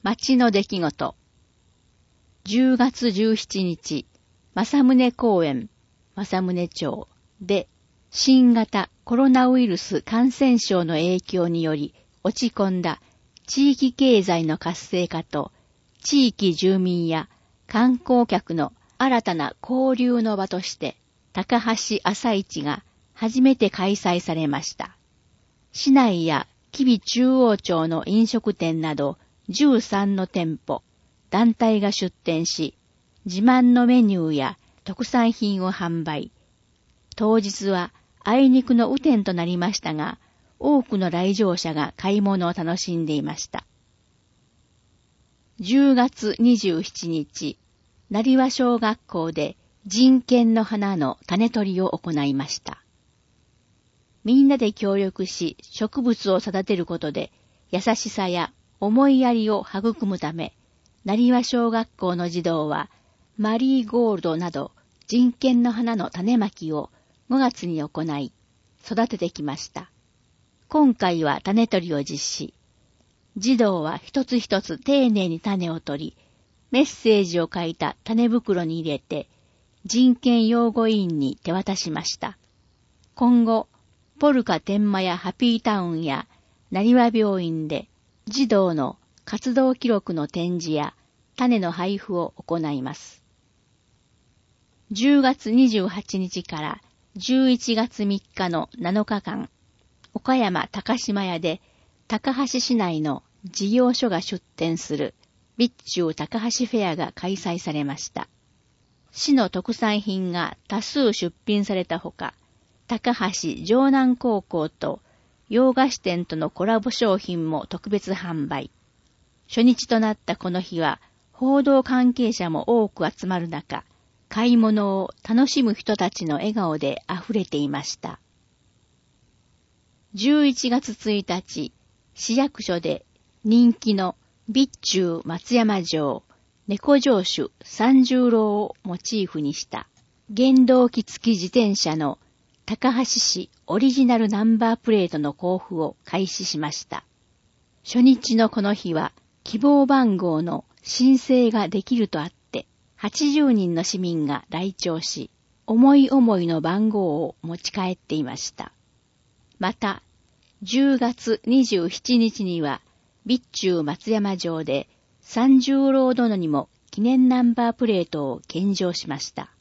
町の出来事。10月17日、正宗公園、正宗町で新型コロナウイルス感染症の影響により落ち込んだ地域経済の活性化と地域住民や観光客の新たな交流の場として高橋朝市が初めて開催されました。市内や吉備中央町の飲食店など13の店舗、団体が出店し、自慢のメニューや特産品を販売。当日はあいにくの雨天となりましたが、多くの来場者が買い物を楽しんでいました。10月27日、成羽小学校で人権の花の種取りを行いました。みんなで協力し植物を育てることで優しさや思いやりを育むため、成羽小学校の児童はマリーゴールドなど人権の花の種まきを5月に行い、育ててきました。今回は種取りを実施。児童は一つ一つ丁寧に種を取り、メッセージを書いた種袋に入れて、人権擁護委員に手渡しました。今後、ポルカ天満やハピータウンや成羽病院で児童の活動記録の展示や種の配布を行います。10月28日から11月3日の7日間、岡山高島屋で高橋市内の事業所が出展する備中高橋フェアが開催されました。市の特産品が多数出品されたほか、高橋城南高校と洋菓子店とのコラボ商品も特別販売。初日となったこの日は、報道関係者も多く集まる中、買い物を楽しむ人たちの笑顔で溢れていました。11月1日、市役所で人気の備中松山城、猫城主三十郎をモチーフにした原動機付き自転車の高橋市オリジナルナンバープレートの交付を開始しました。初日のこの日は希望番号の申請ができるとあって80人の市民が来庁し、思い思いの番号を持ち帰っていました。また、10月27日には備中松山城で三十郎殿にも記念ナンバープレートを献上しました。